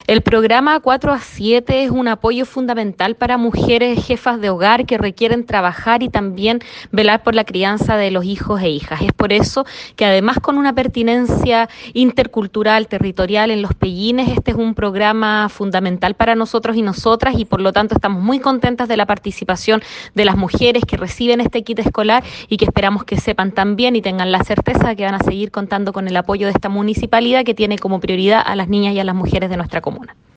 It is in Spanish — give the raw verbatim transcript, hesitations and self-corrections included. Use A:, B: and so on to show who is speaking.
A: El programa cuatro a siete es un apoyo fundamental para mujeres jefas de hogar que requieren trabajar y también velar por la crianza de los hijos e hijas. Es por eso que además con una pertinencia intercultural, territorial en los Pellines, este es un programa fundamental para nosotros y nosotras y por lo tanto estamos muy contentas de la participación de las mujeres que reciben este kit escolar y que esperamos que sepan también y tengan la certeza de que van a seguir contando con el apoyo de esta municipalidad que tiene como prioridad a las niñas y a las mujeres de nuestra comuna.